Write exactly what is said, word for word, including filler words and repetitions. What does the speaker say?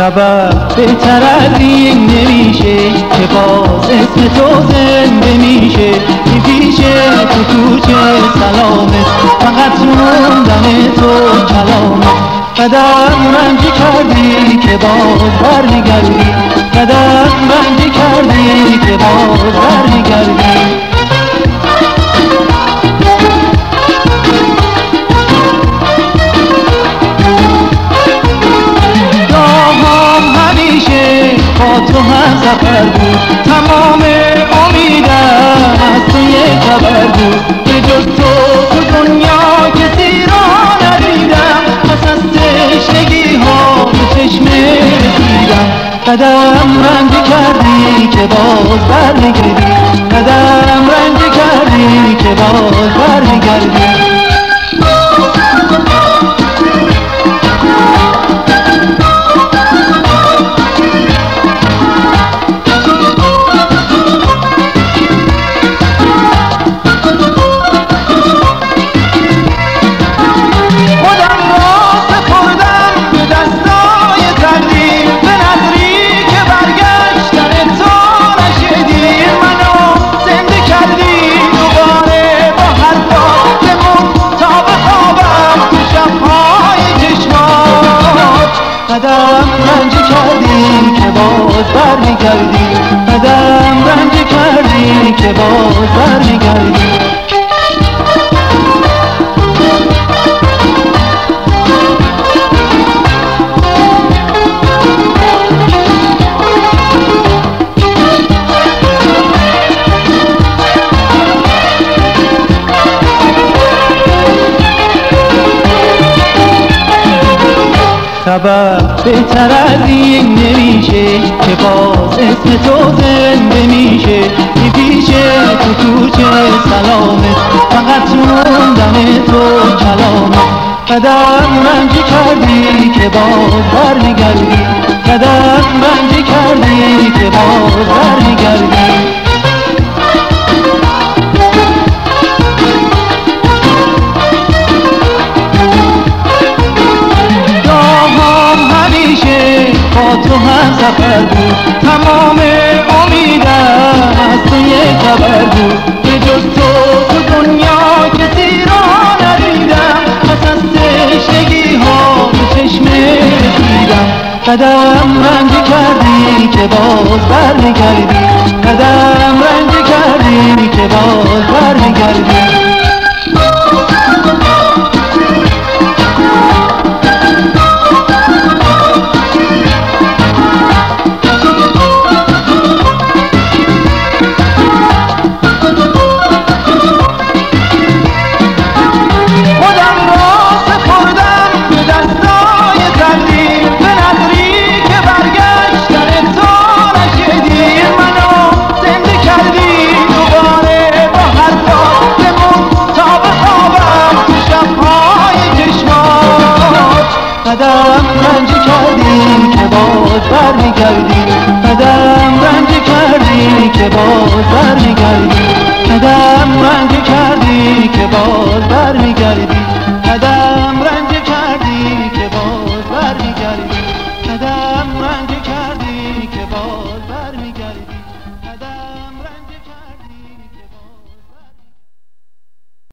خبر بهتر از این نمیشه که باز اسم تو زنده میشه. میپیشه تو کوچه سلامت فقط موندن تو کلامت. قدم رنجی کردی که باز برمیگردی، قدم رنجی کردی که باز برمیگردی. با تو هم سفر بود، تمام امیدم از تو یک خبر بود. به جز تو تو دنیا کسی را ندیدم، پس از تشنگی ها به چشمه رسیدم. قدم رنجی کردی که باز برمیگردی، قدم رنجی کردی که باز برمیگردی. قدم رنجی کردی که باز برمیگردی، قدم رنجی کردی که باز برمیگردی. خبر بهتر از این نمیشه که باز اسم تو زنده میشه. میپیشه تو کوچه سلامت فقط موندن تو کلامت. قدم رنجی کردی که باز برمیگردی، قدم رنجی کردی که باز برمیگردی. با تو هم سفر بود، تمام امیدم از تو یک خبر بود. به جز تو تو دنیا کسی را ندیدم، پس از تشنگی ها به چشمه رسیدم. قدم رنجی کردی که باز برمیگردی، قدم رنجی کردی که باز برمیگردی. قدم رنجی کردی که باز برمیگردی، قدم رنجی کردی که باز برمیگردی، قدم رنجی کردی که باز برمیگردی.